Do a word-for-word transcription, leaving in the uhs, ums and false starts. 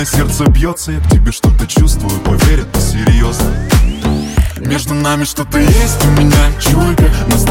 сердце бьется, я к тебе что-то чувствую, поверь, это серьезно. Между нами что-то есть, у меня чуйка.